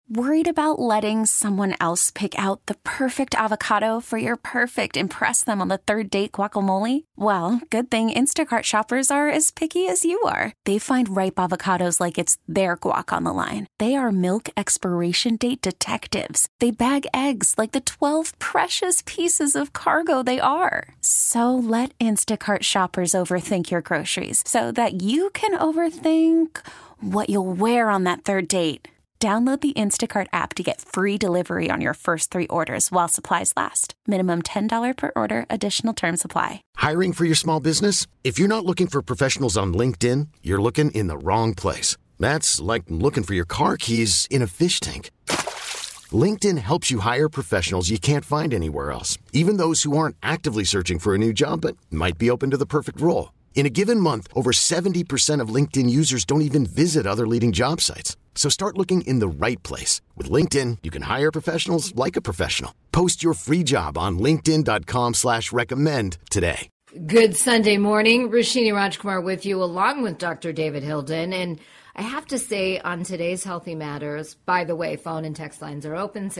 Worried about letting someone else pick out the perfect avocado for your perfect impress them on the third date guacamole? Well, good thing Instacart shoppers are as picky as you are. They find ripe avocados like it's their guac on the line. They are milk expiration date detectives. They bag eggs like the 12 precious pieces of cargo they are. So let Instacart shoppers overthink your groceries so that you can overthink what you'll wear on that third date. Download the Instacart app to get free delivery on your first 3 orders while supplies last. Minimum $10 per order. Additional terms apply. Hiring for your small business? If you're not looking for professionals on LinkedIn, you're looking in the wrong place. That's like looking for your car keys in a fish tank. LinkedIn helps you hire professionals you can't find anywhere else, even those who aren't actively searching for a new job but might be open to the perfect role. In a given month, over 70% of LinkedIn users don't even visit other leading job sites. So start looking in the right place. With LinkedIn, you can hire professionals like a professional. Post your free job on linkedin.com/recommend today. Good Sunday morning. Roshini Rajkumar with you, along with Dr. David Hilden. And I have to say, on today's Healthy Matters, by the way, phone and text lines are open,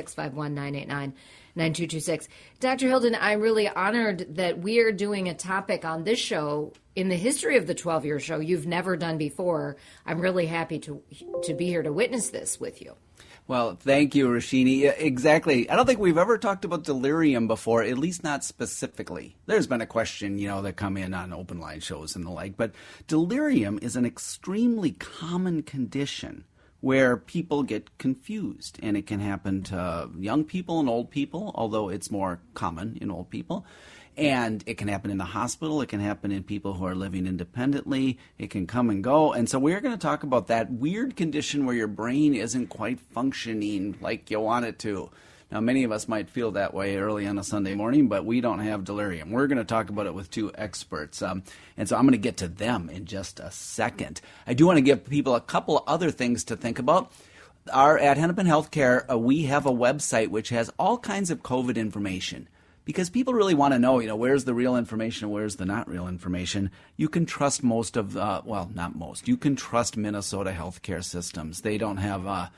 651-989-9226. Dr. Hilden, I'm really honored that we are doing a topic on this show in the history of the 12-year show you've never done before. I'm really happy to be here to witness this with you. Well, thank you, Roshini. Yeah, exactly. I don't think we've ever talked about delirium before, at least not specifically. There's been a question, that come in on open line shows and the like, but delirium is an extremely common condition where people get confused, and it can happen to young people and old people, although it's more common in old people. And it can happen in the hospital. It can happen in people who are living independently. It can come and go. And so we're going to talk about that weird condition where your brain isn't quite functioning like you want it to. Now, many of us might feel that way early on a Sunday morning, but we don't have delirium. We're going to talk about it with 2 experts. And so I'm going to get to them in just a second. I do want to give people a couple other things to think about. At Hennepin Healthcare, we have a website which has all kinds of COVID information. Because people really want to know, where's the real information and where's the not real information. You can trust most of, not most. You can trust Minnesota healthcare systems. They don't have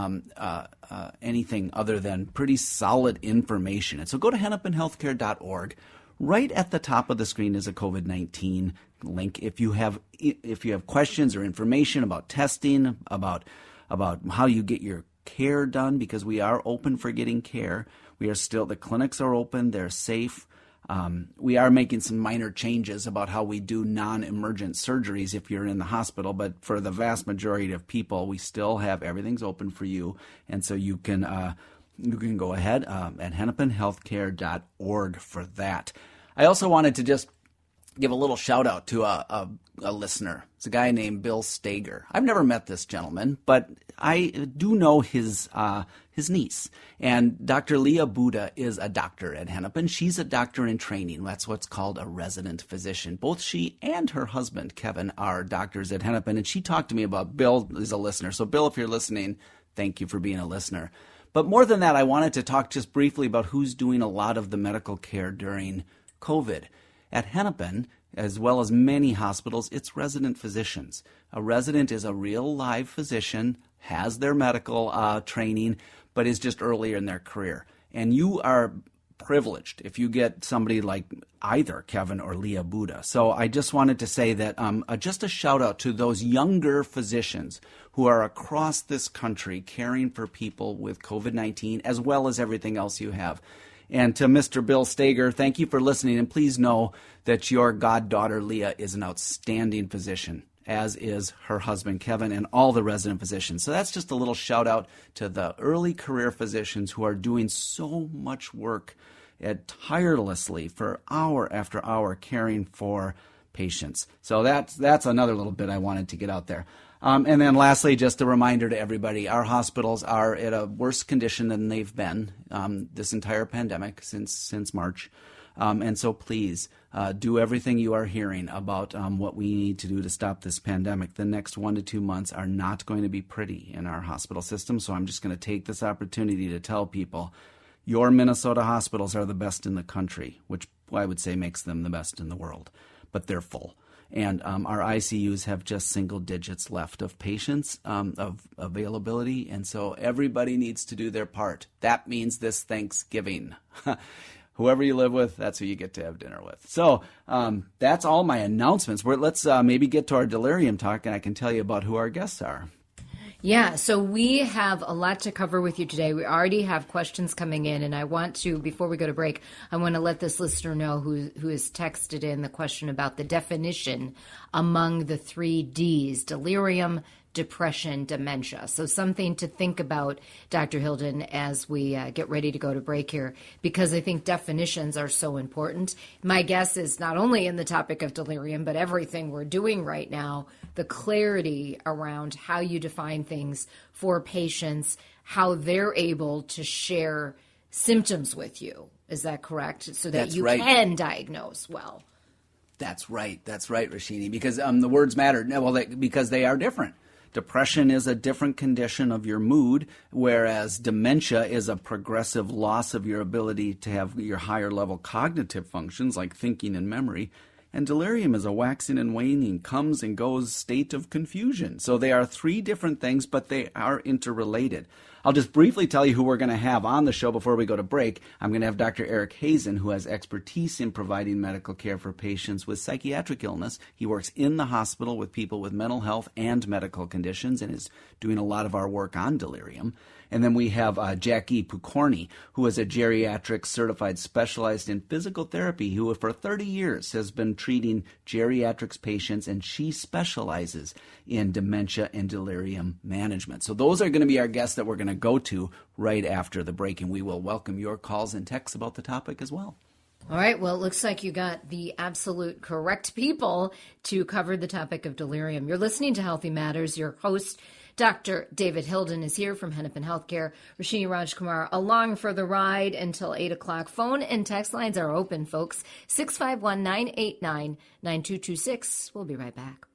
anything other than pretty solid information. And so go to hennepinhealthcare.org. Right at the top of the screen is a COVID-19 link. If you have questions or information about testing, about how you get your care done, because we are open for getting care. The clinics are open, they're safe. We are making some minor changes about how we do non-emergent surgeries if you're in the hospital, but for the vast majority of people, we still have everything's open for you. And so you can go ahead at hennepinhealthcare.org for that. I also wanted to just give a little shout out to a listener. It's a guy named Bill Stager. I've never met this gentleman, but I do know his niece. And Dr. Leah Buddha is a doctor at Hennepin. She's a doctor in training. That's what's called a resident physician. Both she and her husband, Kevin, are doctors at Hennepin. And she talked to me about Bill is a listener. So Bill, if you're listening, thank you for being a listener. But more than that, I wanted to talk just briefly about who's doing a lot of the medical care during COVID. At Hennepin, as well as many hospitals, it's resident physicians. A resident is a real live physician, has their medical training, but is just earlier in their career. And you are privileged if you get somebody like either Kevin or Leah Buddha. So I just wanted to say that just a shout out to those younger physicians who are across this country caring for people with COVID-19 as well as everything else you have. And to Mr. Bill Stager, thank you for listening. And please know that your goddaughter, Leah, is an outstanding physician, as is her husband, Kevin, and all the resident physicians. So that's just a little shout out to the early career physicians who are doing so much work tirelessly for hour after hour caring for patients. So that's another little bit I wanted to get out there. And then lastly, just a reminder to everybody, our hospitals are at a worse condition than they've been this entire pandemic since March. And so please do everything you are hearing about what we need to do to stop this pandemic. The next 1 to 2 months are not going to be pretty in our hospital system. So I'm just going to take this opportunity to tell people your Minnesota hospitals are the best in the country, which I would say makes them the best in the world. But they're full. And our ICUs have just single digits left of patients, of availability. And so everybody needs to do their part. That means this Thanksgiving. Whoever you live with, that's who you get to have dinner with. So that's all my announcements. Let's maybe get to our delirium talk, and I can tell you about who our guests are. Yeah, so we have a lot to cover with you today. We already have questions coming in, and I want to, before we go to break, I want to let this listener know who has texted in the question about the definition among the 3 Ds: delirium, depression, dementia. So something to think about, Dr. Hilden, as we get ready to go to break here, because I think definitions are so important. My guess is not only in the topic of delirium, but everything we're doing right now, the clarity around how you define things for patients, how they're able to share symptoms with you. Is that correct? So that That's you right. can diagnose well. That's right, Rashini, because the words matter. Because they are different. Depression is a different condition of your mood, whereas dementia is a progressive loss of your ability to have your higher level cognitive functions like thinking and memory. And delirium is a waxing and waning, comes and goes state of confusion. So they are 3 different things, but they are interrelated. I'll just briefly tell you who we're going to have on the show before we go to break. I'm going to have Dr. Eric Hazen, who has expertise in providing medical care for patients with psychiatric illness. He works in the hospital with people with mental health and medical conditions and is doing a lot of our work on delirium. And then we have Jackie Pokorny, who is a geriatric certified specialized in physical therapy, who for 30 years has been treating geriatrics patients, and she specializes in dementia and delirium management. So those are going to be our guests that we're going to go to right after the break, and we will welcome your calls and texts about the topic as well. All right. Well, it looks like you got the absolute correct people to cover the topic of delirium. You're listening to Healthy Matters. Your host, Dr. David Hilden, is here from Hennepin Healthcare. Rashini Rajkumar along for the ride until 8 o'clock. Phone and text lines are open, folks. 651-989-9226. We'll be right back.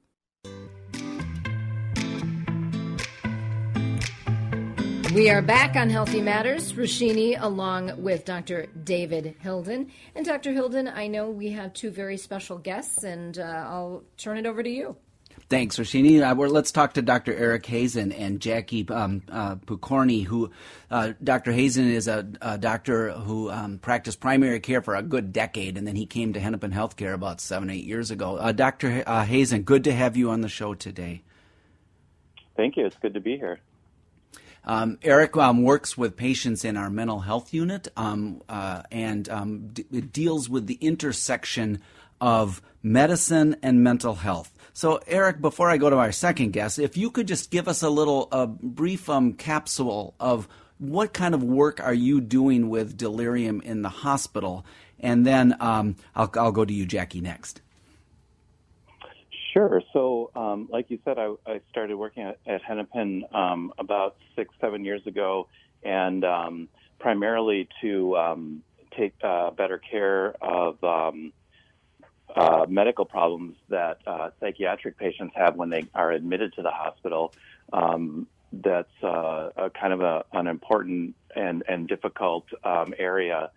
We are back on Healthy Matters. Rashini along with Dr. David Hilden. And Dr. Hilden, I know we have 2 very special guests, and I'll turn it over to you. Thanks, Rashini. Let's talk to Dr. Eric Hazen and Jackie Pokorny, who Dr. Hazen is a doctor who practiced primary care for a good decade, and then he came to Hennepin Healthcare about 7-8 years ago. Dr. Hazen, good to have you on the show today. Thank you. It's good to be here. Eric works with patients in our mental health unit and deals with the intersection of medicine and mental health. So, Eric, before I go to our second guest, if you could just give us a brief capsule of what kind of work are you doing with delirium in the hospital, and then I'll go to you, Jackie, next. Sure. So, like you said, I started working at Hennepin about 6-7 years ago, and primarily to take better care of medical problems that psychiatric patients have when they are admitted to the hospital. That's a kind of an important and difficult area.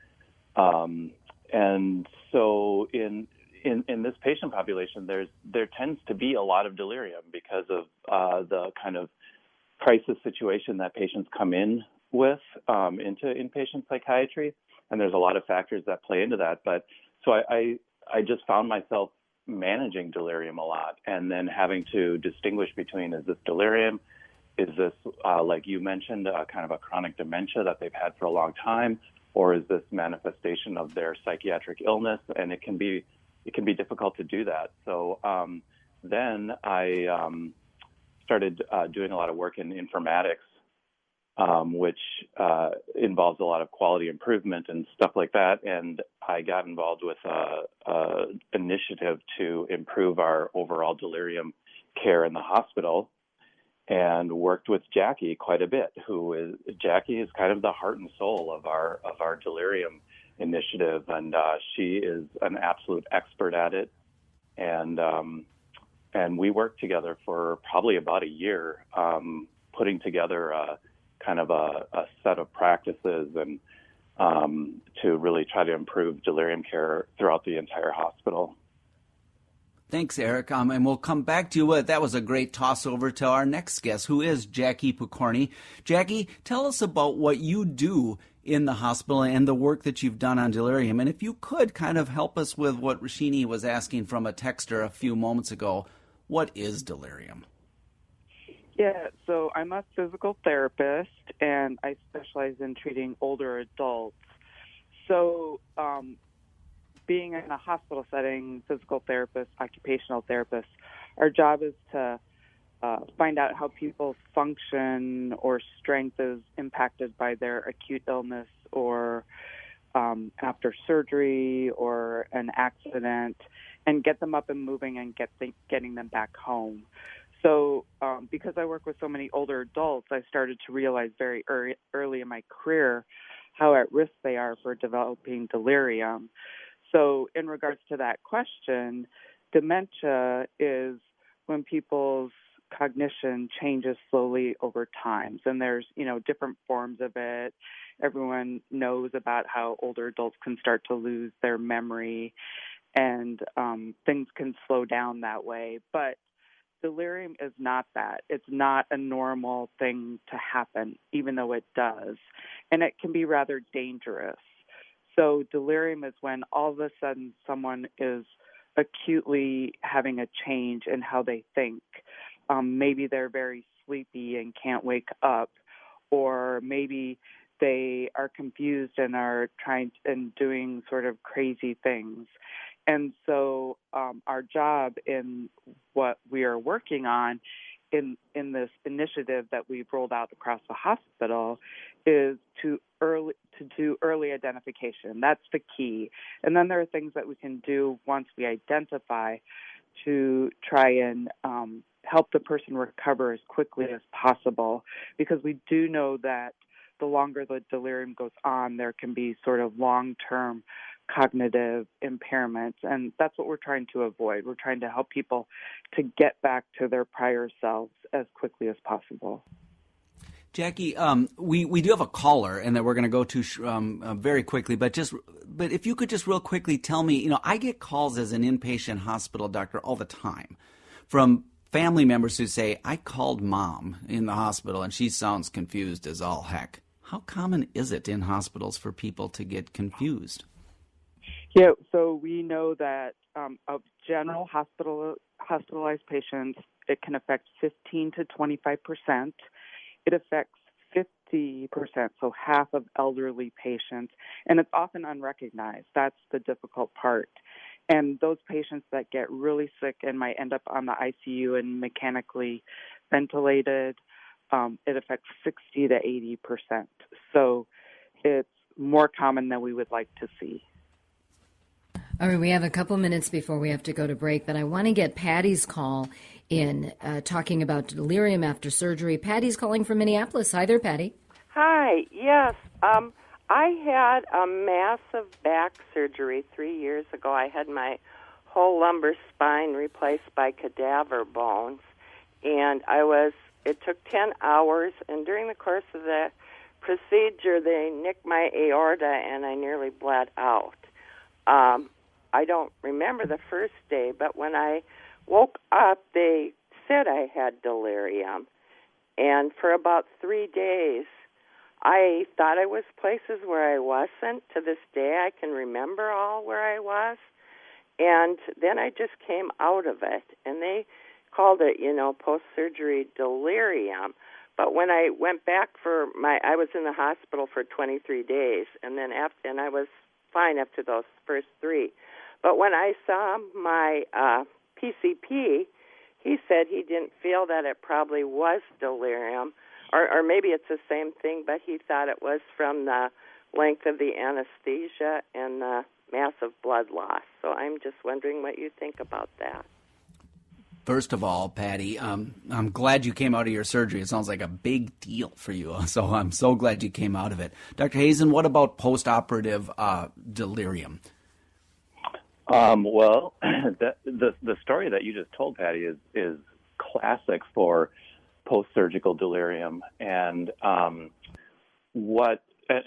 And so in this patient population, there tends to be a lot of delirium because of the kind of crisis situation that patients come in with into inpatient psychiatry, and there's a lot of factors that play into that. But so I just found myself managing delirium a lot, and then having to distinguish between, is this delirium, is this like you mentioned, kind of a chronic dementia that they've had for a long time, or is this manifestation of their psychiatric illness? And it can be difficult to do that. So then I started doing a lot of work in informatics, which involves a lot of quality improvement and stuff like that. And I got involved with an initiative to improve our overall delirium care in the hospital, and worked with Jackie quite a bit. Jackie is kind of the heart and soul of our delirium initiative, and she is an absolute expert at it. And we worked together for probably about a year, putting together kind of a set of practices and to really try to improve delirium care throughout the entire hospital. Thanks, Eric. And we'll come back to you. That was a great toss over to our next guest, who is Jackie Pokorny. Jackie, tell us about what you do in the hospital and the work that you've done on delirium. And if you could kind of help us with what Rashini was asking from a texter a few moments ago, what is delirium? Yeah, so I'm a physical therapist, and I specialize in treating older adults. So being in a hospital setting, physical therapist, occupational therapist, our job is to find out how people's function or strength is impacted by their acute illness or after surgery or an accident, and get them up and moving and getting them back home. So because I work with so many older adults, I started to realize very early in my career how at risk they are for developing delirium. So in regards to that question, dementia is when people's cognition changes slowly over time. And there's, different forms of it. Everyone knows about how older adults can start to lose their memory, and things can slow down that way. But delirium is not that. It's not a normal thing to happen, even though it does. And it can be rather dangerous. So delirium is when all of a sudden someone is acutely having a change in how they think. Maybe they're very sleepy and can't wake up, or maybe they are confused and are doing sort of crazy things. And so our job in what we are working on in this initiative that we've rolled out across the hospital is to do early identification. That's the key. And then there are things that we can do once we identify to try and help the person recover as quickly as possible, because we do know that the longer the delirium goes on, there can be sort of long-term cognitive impairments, and that's what we're trying to avoid. We're trying to help people to get back to their prior selves as quickly as possible. Jackie, we do have a caller, and that we're going to go to very quickly. But if you could just real quickly tell me, I get calls as an inpatient hospital doctor all the time from family members who say, I called mom in the hospital and she sounds confused as all heck. How common is it in hospitals for people to get confused? Yeah, so we know that of general hospitalized patients, it can affect 15 to 25%. It affects 50%, so half of elderly patients, and it's often unrecognized. That's the difficult part. And those patients that get really sick and might end up on the ICU and mechanically ventilated, it affects 60 to 80%. So it's more common than we would like to see. All right, we have a couple minutes before we have to go to break, but I want to get Patty's call in talking about delirium after surgery. Patty's calling from Minneapolis. Hi there, Patty. Hi, yes. I had a massive back surgery 3 years ago. I had my whole lumbar spine replaced by cadaver bones, and it took 10 hours, and during the course of the procedure, they nicked my aorta, and I nearly bled out. I don't remember the first day, but when I woke up, they said I had delirium. And for about 3 days, I thought I was places where I wasn't. To this day, I can remember all where I was. And then I just came out of it, and they called it, post-surgery delirium. But when I went back I was in the hospital for 23 days, and then and I was fine after those first 3. But when I saw my PCP, he said he didn't feel that it probably was delirium, or maybe it's the same thing, but he thought it was from the length of the anesthesia and the massive blood loss. So I'm just wondering what you think about that. First of all, Patty, I'm glad you came out of your surgery. It sounds like a big deal for you, so I'm so glad you came out of it. Dr. Hazen, what about post-operative delirium? Well, the story that you just told, Patty, is classic for post-surgical delirium, and what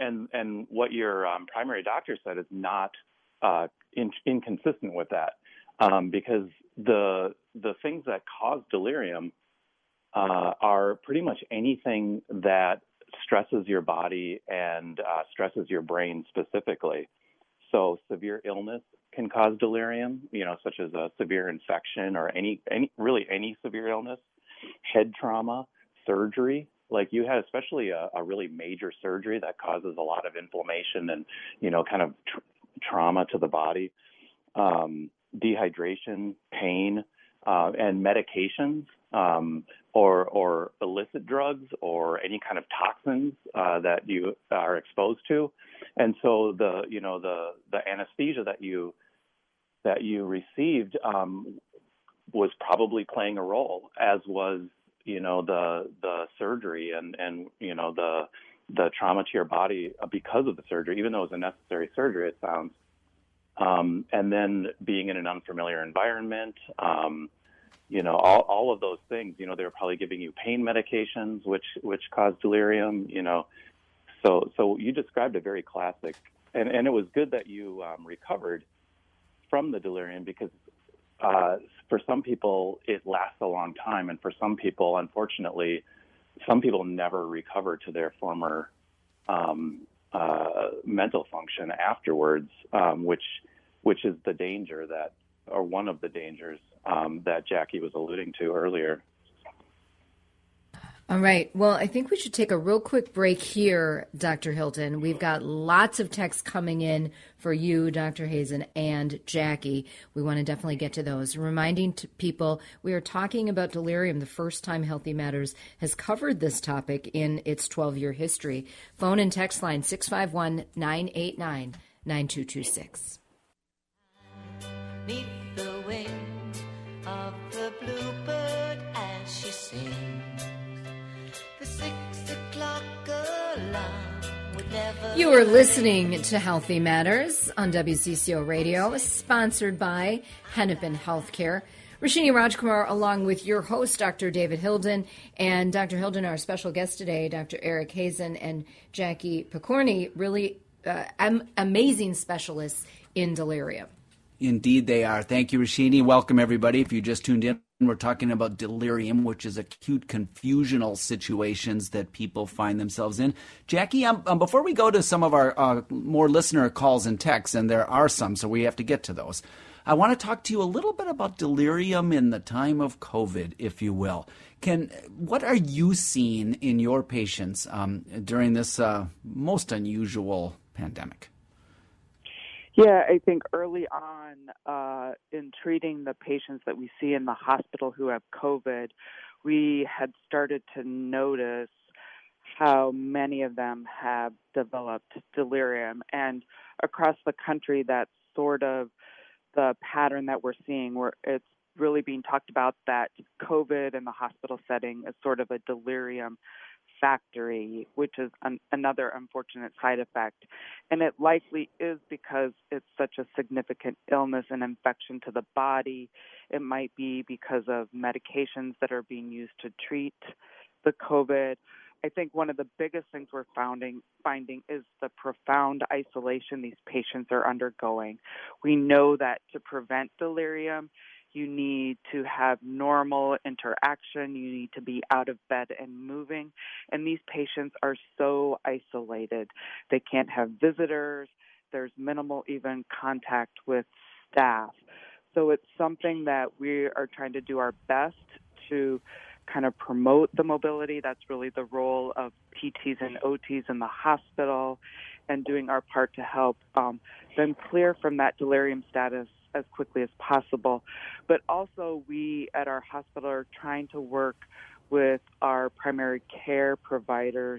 your primary doctor said is not inconsistent with that. because the things that cause delirium are pretty much anything that stresses your body and stresses your brain specifically. So severe illness can cause delirium, such as a severe infection or any severe illness, head trauma, surgery, like you had, especially a really major surgery that causes a lot of inflammation and, kind of trauma to the body, dehydration, pain, and medications, or illicit drugs or any kind of toxins that you are exposed to. And so the anesthesia that you received was probably playing a role, as was the surgery and the trauma to your body because of the surgery, even though it was a necessary surgery, it sounds. And then being in an unfamiliar environment, all of those things, they were probably giving you pain medications, which cause delirium, So you described a very classic, and it was good that you recovered from the delirium, because for some people it lasts a long time, and for some people, unfortunately, some people never recover to their former mental function afterwards, which is the danger or one of the dangers that Jackie was alluding to earlier. All right. Well, I think we should take a real quick break here, Dr. Hilton. We've got lots of texts coming in for you, Dr. Hazen, and Jackie. We want to definitely get to those. Reminding people, we are talking about delirium, the first time Healthy Matters has covered this topic in its 12-year history. Phone and text line 651-989-9226. Neath the wing of the bluebird as she sings, the 6 o'clock alarm would never... You are listening to Healthy Matters on WCCO Radio, sponsored by Hennepin Healthcare. Rashini Rajkumar, along with your host, Dr. David Hilden, and Dr. Hilden, our special guest today, Dr. Eric Hazen and Jackie Picorni, really amazing specialists in delirium. Indeed they are. Thank you, Rashini. Welcome, everybody. If you just tuned in, we're talking about delirium, which is acute confusional situations that people find themselves in. Jackie, before we go to some of our more listener calls and texts, and there are some, so we have to get to those, I want to talk to you a little bit about delirium in the time of COVID, if you will. What are you seeing in your patients during this most unusual pandemic? Yeah, I think early on in treating the patients that we see in the hospital who have COVID, we had started to notice how many of them have developed delirium. And across the country, that's sort of the pattern that we're seeing, where it's really being talked about that COVID in the hospital setting is sort of a delirium factory, which is another unfortunate side effect. And it likely is because it's such a significant illness and infection to the body. It might be because of medications that are being used to treat the COVID. I think one of the biggest things we're finding is the profound isolation these patients are undergoing. We know that to prevent delirium, you need to have normal interaction. You need to be out of bed and moving. And these patients are so isolated. They can't have visitors. There's minimal even contact with staff. So it's something that we are trying to do our best to kind of promote the mobility. That's really the role of PTs and OTs in the hospital, and doing our part to help them clear from that delirium status as quickly as possible. But also we at our hospital are trying to work with our primary care providers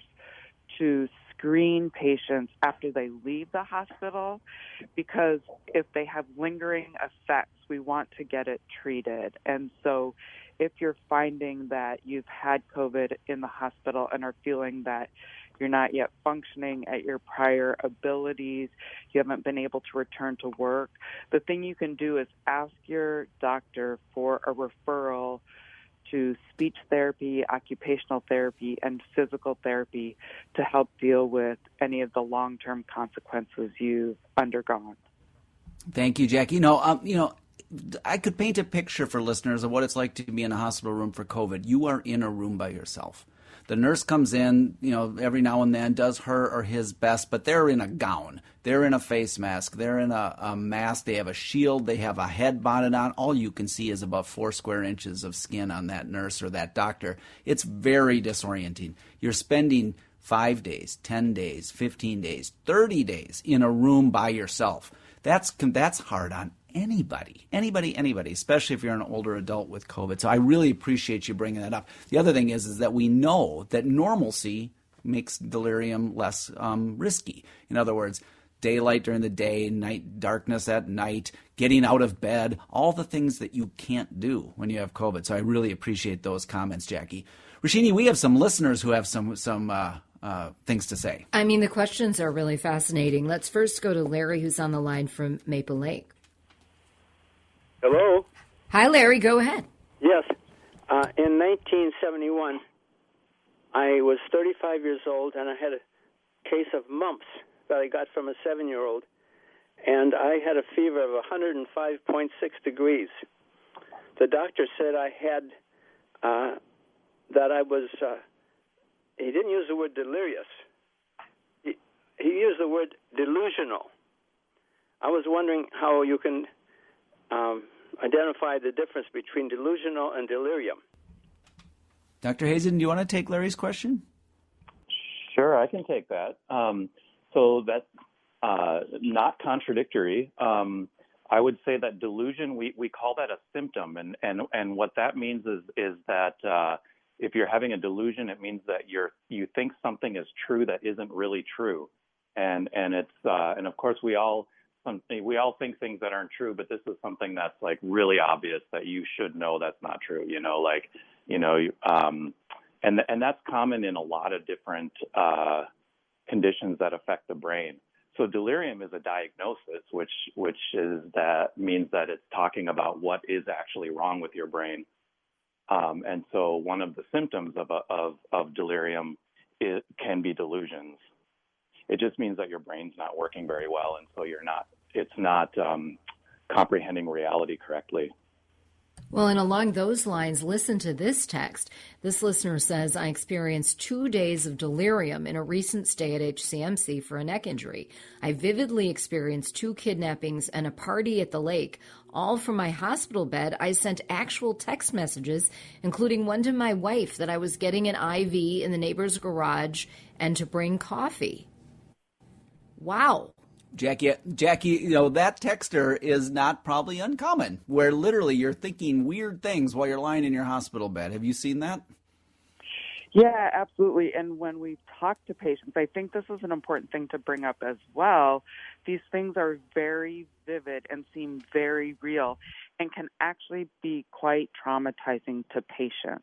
to screen patients after they leave the hospital, because if they have lingering effects, we want to get it treated. And so if you're finding that you've had COVID in the hospital and are feeling that you're not yet functioning at your prior abilities, you haven't been able to return to work, the thing you can do is ask your doctor for a referral to speech therapy, occupational therapy, and physical therapy to help deal with any of the long-term consequences you've undergone. Thank you, Jackie. I could paint a picture for listeners of what it's like to be in a hospital room for COVID. You are in a room by yourself. The nurse comes in, every now and then, does her or his best, but they're in a gown. They're in a face mask. They're in a mask. They have a shield. They have a head bonnet on. All you can see is about 4 square inches of skin on that nurse or that doctor. It's very disorienting. You're spending 5 days, 10 days, 15 days, 30 days in a room by yourself. That's hard on anybody, especially if you're an older adult with COVID. So I really appreciate you bringing that up. The other thing is that we know that normalcy makes delirium less risky. In other words, daylight during the day, night darkness at night, getting out of bed, all the things that you can't do when you have COVID. So I really appreciate those comments, Jackie. Rashini, we have some listeners who have some things to say. I mean, the questions are really fascinating. Let's first go to Larry, who's on the line from Maple Lake. Hello? Hi, Larry. Go ahead. Yes. In 1971, I was 35 years old, and I had a case of mumps that I got from a 7-year-old, and I had a fever of 105.6 degrees. The doctor said I had, that I was, he didn't use the word delirious. He used the word delusional. I was wondering how you can identify the difference between delusional and delirium. Dr. Hazen, do you want to take Larry's question? Sure, I can take that. So that's not contradictory. I would say that delusion, we call that a symptom, and what that means is that if you're having a delusion, it means that you think something is true that isn't really true, and it's and of course we all think things that aren't true, but this is something that's like really obvious that you should know that's not true. And that's common in a lot of different conditions that affect the brain. So delirium is a diagnosis, which means that it's talking about what is actually wrong with your brain. And so one of the symptoms of delirium can be delusions. It just means that your brain's not working very well, and so it's not comprehending reality correctly. Well, and along those lines, listen to this text. This listener says, I experienced 2 days of delirium in a recent stay at HCMC for a neck injury. I vividly experienced 2 kidnappings and a party at the lake. All from my hospital bed, I sent actual text messages, including one to my wife that I was getting an IV in the neighbor's garage and to bring coffee. Wow. Jackie, that texter is not probably uncommon, where literally you're thinking weird things while you're lying in your hospital bed. Have you seen that? Yeah, absolutely. And when we talk to patients, I think this is an important thing to bring up as well. These things are very vivid and seem very real and can actually be quite traumatizing to patients.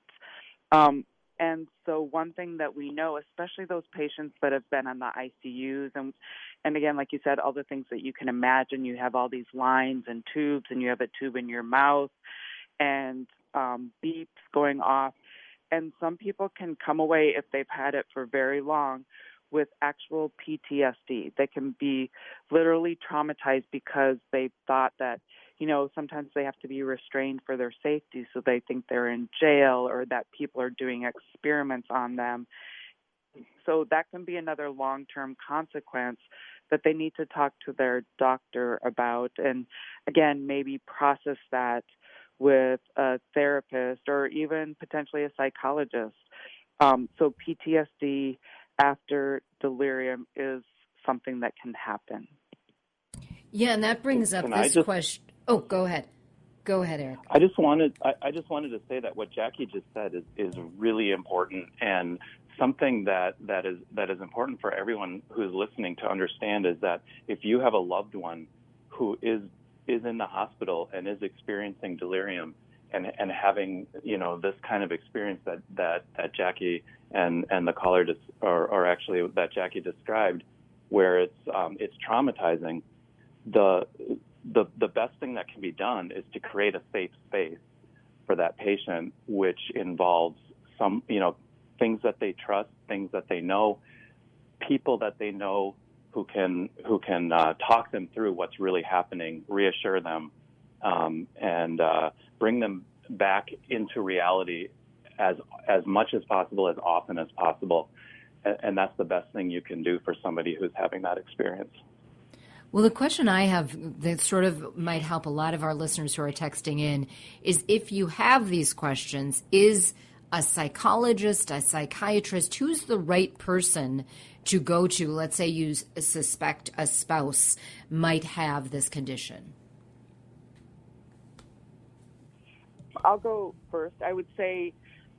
And so one thing that we know, especially those patients that have been on the ICUs, and again, like you said, all the things that you can imagine, you have all these lines and tubes, and you have a tube in your mouth, and beeps going off. And some people can come away, if they've had it for very long, with actual PTSD. They can be literally traumatized because they thought that, sometimes they have to be restrained for their safety, so they think they're in jail or that people are doing experiments on them. So that can be another long-term consequence that they need to talk to their doctor about, and again, maybe process that with a therapist or even potentially a psychologist. So PTSD after delirium is something that can happen. Yeah, and that brings up this question. Oh, go ahead. Go ahead, Eric. I just wanted to say that what Jackie just said is really important, and something that is important for everyone who's listening to understand is that if you have a loved one who is in the hospital and is experiencing delirium and having this kind of experience that Jackie and the caller or actually that Jackie described, where it's traumatizing, the best thing that can be done is to create a safe space for that patient, which involves some things that they trust, things that they know, people that they know who can talk them through what's really happening, reassure them, and bring them back into reality as much as possible, as often as possible. And that's the best thing you can do for somebody who's having that experience. Well, the question I have that sort of might help a lot of our listeners who are texting in is, if you have these questions, is a psychologist, a psychiatrist, who's the right person to go to? Let's say you suspect a spouse might have this condition. I'll go first. I would say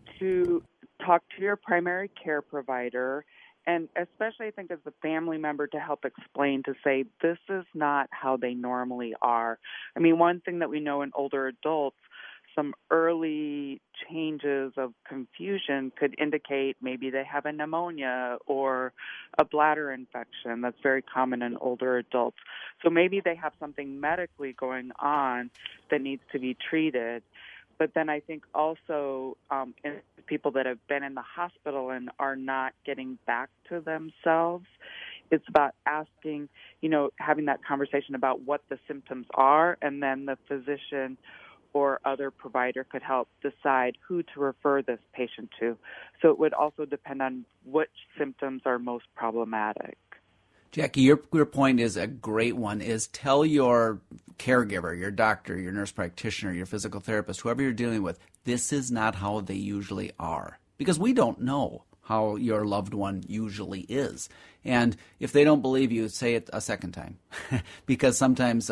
to talk to your primary care provider, and especially I think as a family member, to help explain, to say this is not how they normally are. I mean, one thing that we know in older adults, some early changes of confusion could indicate maybe they have a pneumonia or a bladder infection. That's very common in older adults. So maybe they have something medically going on that needs to be treated. But then I think also in people that have been in the hospital and are not getting back to themselves, it's about asking, having that conversation about what the symptoms are, and then the physician or other provider could help decide who to refer this patient to. So it would also depend on which symptoms are most problematic. Jackie, your point is a great one, is tell your caregiver, your doctor, your nurse practitioner, your physical therapist, whoever you're dealing with, this is not how they usually are. Because we don't know how your loved one usually is. And if they don't believe you, say it a second time. Because sometimes,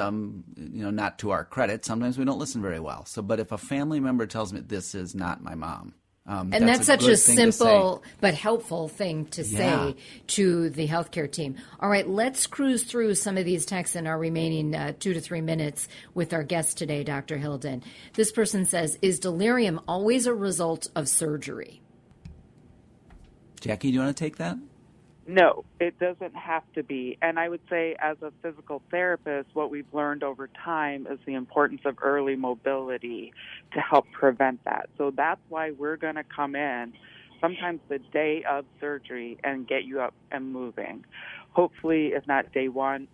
not to our credit, sometimes we don't listen very well. But if a family member tells me, this is not my mom, and that's such a simple but helpful thing to say to the healthcare team. All right, let's cruise through some of these texts in our remaining 2 to 3 minutes with our guest today, Dr. Hilden. This person says, is delirium always a result of surgery? Jackie, do you want to take that? No, it doesn't have to be. And I would say as a physical therapist, what we've learned over time is the importance of early mobility to help prevent that. So that's why we're going to come in sometimes the day of surgery and get you up and moving. Hopefully, if not day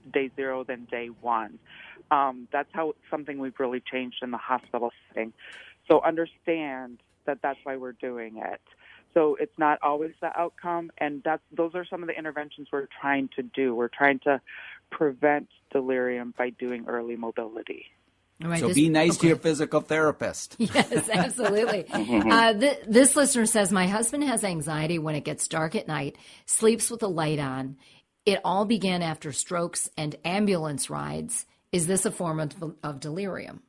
0, then day 1. That's how something we've really changed in the hospital setting. So understand that that's why we're doing it. So it's not always the outcome, and those are some of the interventions we're trying to do. We're trying to prevent delirium by doing early mobility. All right, so be nice to your physical therapist. Yes, absolutely. This listener says, my husband has anxiety when it gets dark at night, sleeps with the light on. It all began after strokes and ambulance rides. Is this a form of delirium?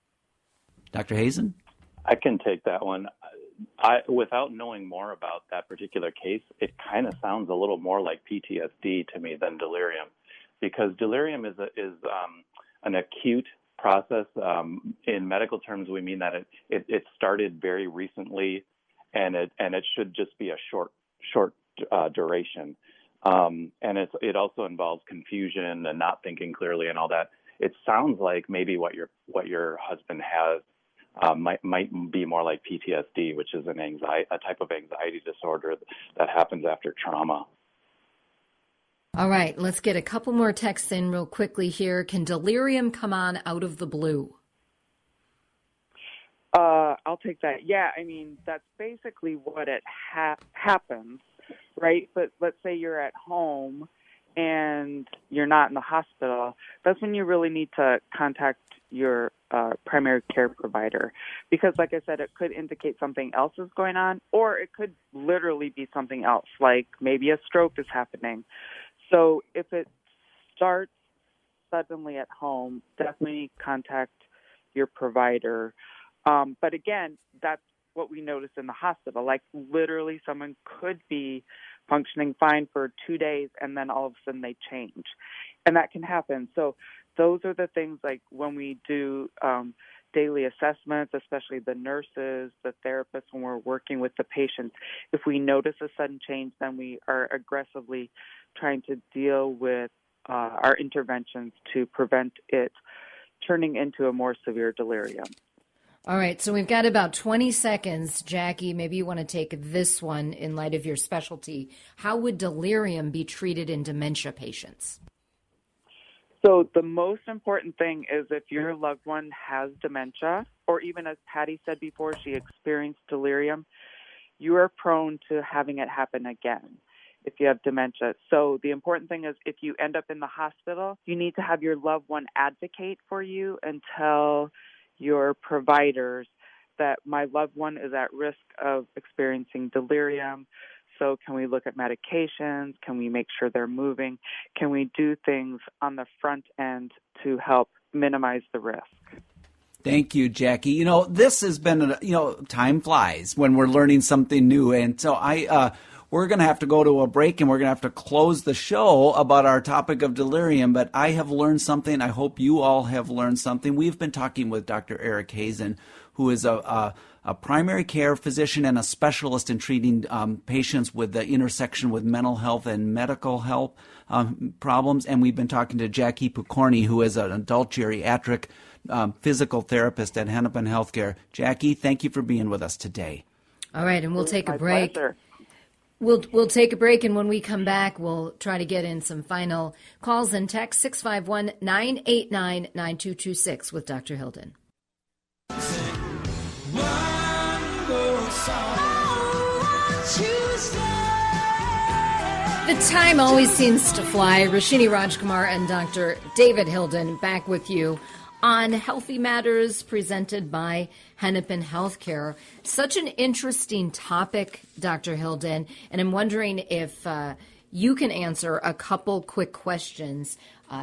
Dr. Hazen? I can take that one. Without knowing more about that particular case, it kind of sounds a little more like PTSD to me than delirium, because delirium is an acute process. In medical terms, we mean that it started very recently, and it should just be a short duration. And it also involves confusion and not thinking clearly and all that. It sounds like maybe what your husband has might be more like PTSD, which is a type of anxiety disorder that happens after trauma. All right, let's get a couple more texts in real quickly here. Can delirium come on out of the blue? I'll take that. Yeah, I mean, that's basically what it happens, right? But let's say you're at home and you're not in the hospital. That's when you really need to contact your primary care provider, because like I said, it could indicate something else is going on, or it could literally be something else, like maybe a stroke is happening. So if it starts suddenly at home, definitely contact your provider. But again, that's what we notice in the hospital. Like literally someone could be functioning fine for 2 days and then all of a sudden they change. And that can happen. So those are the things, like when we do daily assessments, especially the nurses, the therapists, when we're working with the patients, if we notice a sudden change, then we are aggressively trying to deal with our interventions to prevent it turning into a more severe delirium. All right, so we've got about 20 seconds. Jackie, maybe you want to take this one in light of your specialty. How would delirium be treated in dementia patients? So the most important thing is if your loved one has dementia, or even as Patty said before, she experienced delirium, you are prone to having it happen again if you have dementia. So the important thing is if you end up in the hospital, you need to have your loved one advocate for you and tell your providers that my loved one is at risk of experiencing delirium. So can we look at medications? Can we make sure they're moving? Can we do things on the front end to help minimize the risk? Thank you, Jackie. This has been, time flies when we're learning something new. And so we're going to have to go to a break and we're going to have to close the show about our topic of delirium. But I have learned something. I hope you all have learned something. We've been talking with Dr. Eric Hazen, who is a primary care physician and a specialist in treating patients with the intersection with mental health and medical health problems. And we've been talking to Jackie Pokorny, who is an adult geriatric physical therapist at Hennepin Healthcare. Jackie, thank you for being with us today. All right, and we'll take a break. Pleasure. We'll take a break, and when we come back, we'll try to get in some final calls and texts, 651-989-9226 with Dr. Hilden. The time always seems to fly. Rashini Rajkumar and Dr. David Hilden back with you on Healthy Matters presented by Hennepin Healthcare. Such an interesting topic, Dr. Hilden, and I'm wondering if you can answer a couple quick questions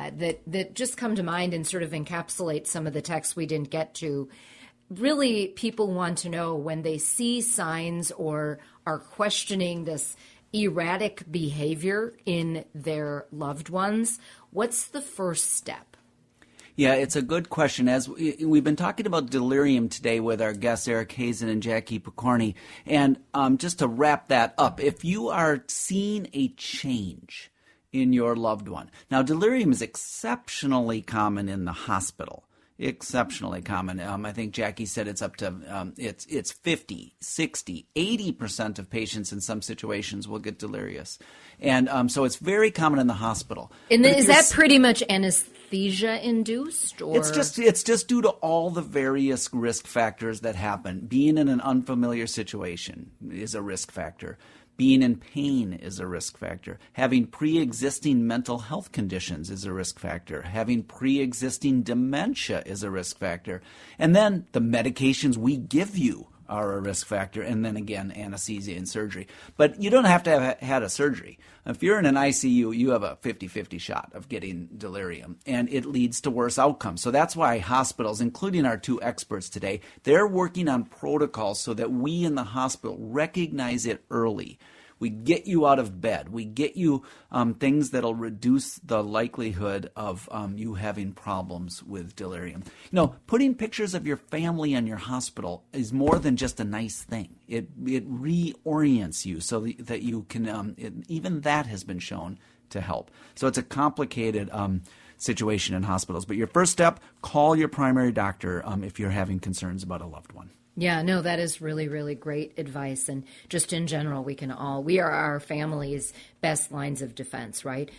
that just come to mind and sort of encapsulate some of the texts we didn't get to. Really, people want to know when they see signs or are questioning this erratic behavior in their loved ones, what's the first step? Yeah, it's a good question. As we've been talking about delirium today with our guests, Eric Hazen and Jackie Pokorny. And just to wrap that up, if you are seeing a change in your loved one. Now, delirium is exceptionally common in the hospital. Exceptionally common. I think Jackie said it's up to it's 50, 60, 80% of patients in some situations will get delirious. And so it's very common in the hospital. And is that pretty much anesthesia induced? Or? It's just due to all the various risk factors that happen. Being in an unfamiliar situation is a risk factor. Being in pain is a risk factor. Having pre-existing mental health conditions is a risk factor. Having pre-existing dementia is a risk factor. And then the medications we give you are a risk factor. And then again, anesthesia and surgery. But you don't have to have had a surgery. If you're in an ICU, you have a 50-50 shot of getting delirium, and it leads to worse outcomes. So that's why hospitals, including our two experts today, they're working on protocols so that we in the hospital recognize it early. We get you out of bed. We get you things that'll reduce the likelihood of you having problems with delirium. Putting pictures of your family in your hospital is more than just a nice thing. It reorients you so that you can, even that has been shown to help. So it's a complicated situation in hospitals. But your first step, call your primary doctor if you're having concerns about a loved one. Yeah, no, that is really, really great advice. And just in general, we are our family's best lines of defense, right?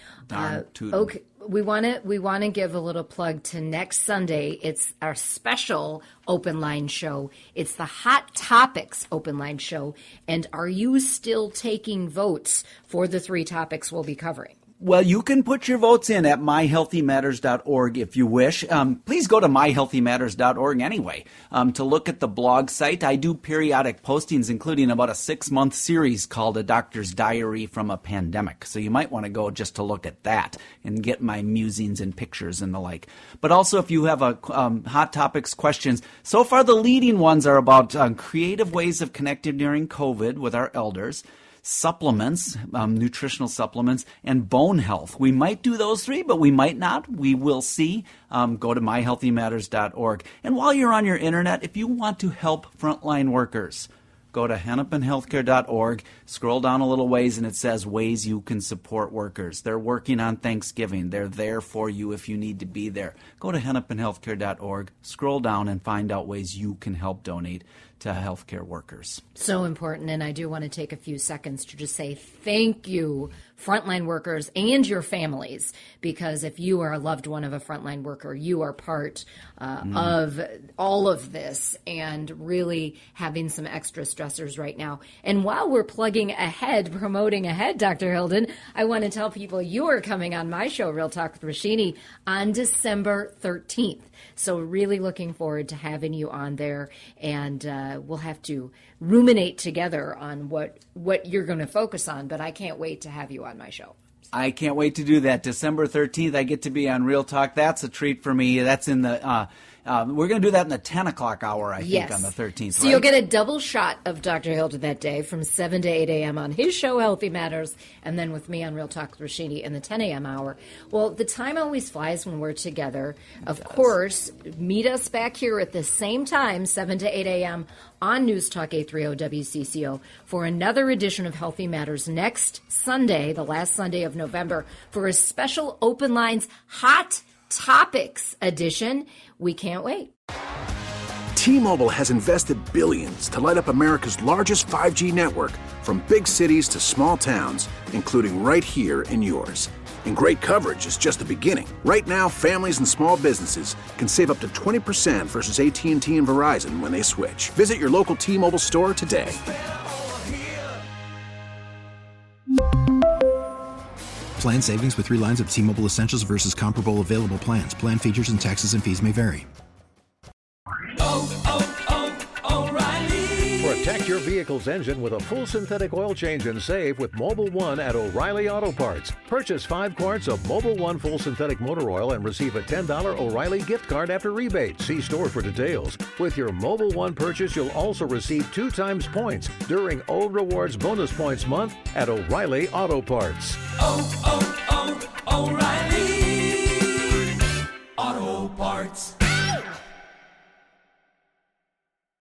Okay, we want to give a little plug to next Sunday. It's our special open line show. It's the Hot Topics open line show. And are you still taking votes for the 3 topics we'll be covering? Well, you can put your votes in at myhealthymatters.org if you wish. Please go to myhealthymatters.org anyway to look at the blog site. I do periodic postings, including about a 6-month series called A Doctor's Diary from a Pandemic. So you might want to go just to look at that and get my musings and pictures and the like. But also if you have Hot Topics questions, so far the leading ones are about creative ways of connecting during COVID with our elders, supplements, nutritional supplements, and bone health. We might do those 3, but we might not. We will see. Go to myhealthymatters.org. And while you're on your internet, if you want to help frontline workers, go to hennepinhealthcare.org, scroll down a little ways, and it says ways you can support workers. They're working on Thanksgiving. They're there for you if you need to be there. Go to hennepinhealthcare.org, scroll down, and find out ways you can help donate healthcare workers. So important, and I do want to take a few seconds to just say thank you, frontline workers and your families, because if you are a loved one of a frontline worker, you are part of all of this and really having some extra stressors right now. And while we're promoting ahead, Dr. Hilden, I want to tell people you are coming on my show, Real Talk with Rashini, on December 13th. So really looking forward to having you on there, and we'll have to ruminate together on what you're going to focus on, but I can't wait to have you on my show. I can't wait to do that. December 13th, I get to be on Real Talk. That's a treat for me. That's in the we're going to do that in the 10 o'clock hour, I think, on the 13th. So you'll get a double shot of Dr. Hilden that day from 7 to 8 a.m. on his show, Healthy Matters, and then with me on Real Talk with Rashini in the 10 a.m. hour. Well, the time always flies when we're together. Of course, meet us back here at the same time, 7 to 8 a.m. on News Talk 830 WCCO for another edition of Healthy Matters next Sunday, the last Sunday of November, for a special Open Lines Hot Topics edition. We can't wait. T-Mobile has invested billions to light up America's largest 5G network, from big cities to small towns, including right here in yours. And great coverage is just the beginning. Right now, families and small businesses can save up to 20% versus AT&T and Verizon when they switch. Visit your local T-Mobile store today. Plan savings with 3 lines of T-Mobile Essentials versus comparable available plans. Plan features and taxes and fees may vary. O'Reilly. Protect your vehicle's engine with a full synthetic oil change and save with Mobil 1 at O'Reilly Auto Parts. Purchase 5 quarts of Mobil 1 full synthetic motor oil and receive a $10 O'Reilly gift card after rebate. See store for details. With your Mobil 1 purchase, you'll also receive 2 times points during O Rewards Bonus Points Month at O'Reilly Auto Parts. O'Reilly Auto Parts.